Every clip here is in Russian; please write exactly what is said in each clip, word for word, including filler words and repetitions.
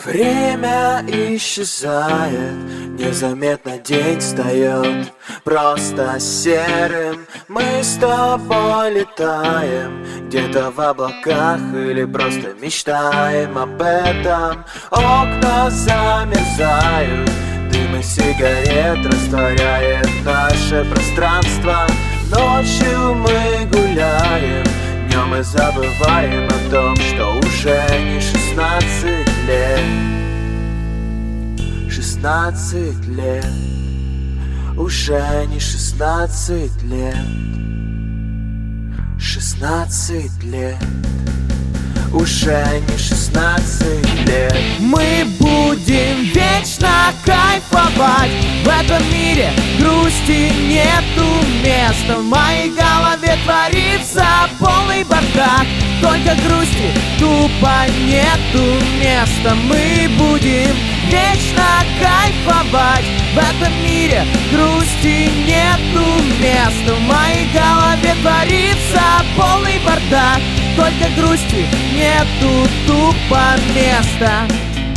Время исчезает, незаметно день встает, просто серым. Мы с тобой летаем где-то в облаках или просто мечтаем об этом. Окна замерзают, дым из сигарет растворяет наше пространство. Ночью мы гуляем, днем мы забываем о том, что уже не шестнадцать лет. Шестнадцать лет, уже не шестнадцать лет. Шестнадцать лет, уже не шестнадцать лет. Мы будем вечно кайфовать. В этом мире грусти нету места. В моей голове творится полный бардак. Только грусти тупо нету места. Мы будем вечно кайфовать. В этом мире грусти нету места. В моей голове творится полный бардак. Только грусти нету тупо места.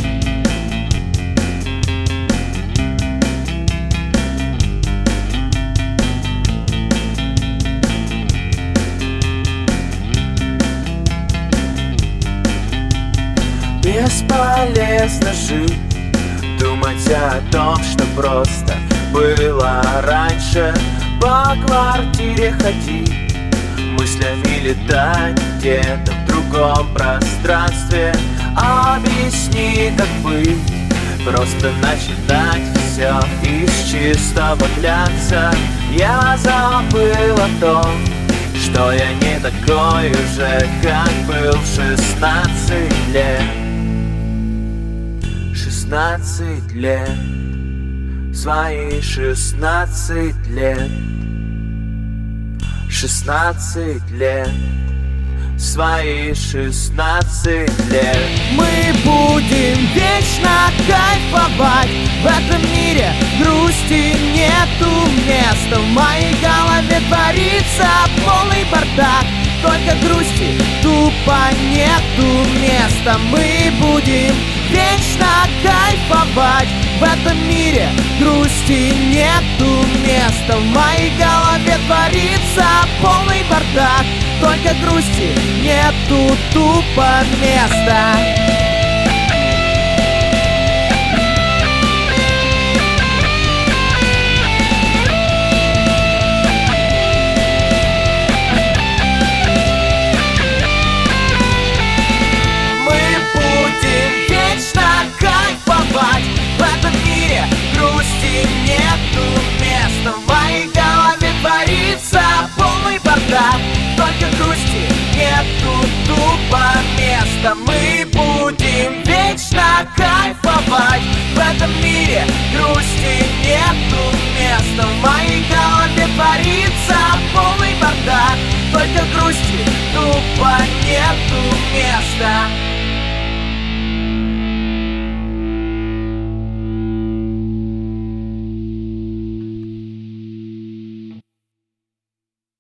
Бесполезно жить, думать о том, что просто было раньше. По квартире ходить, мыслями летать где-то в другом пространстве. Объясни, как быть, просто начинать все из чистого глянца. Я забыл о том, что я не такой уже, как был в шестнадцать лет. Шестнадцать лет, свои шестнадцать лет. Шестнадцать лет, свои шестнадцать лет. Мы будем вечно кайфовать. В этом мире грусти нету места. В моей голове творится полный бардак. Только грусти тупо нету места. Мы будем вечно кайфовать. В этом мире грусти нету места. В моей голове творится полный бардак. Только грусти нету тупо места.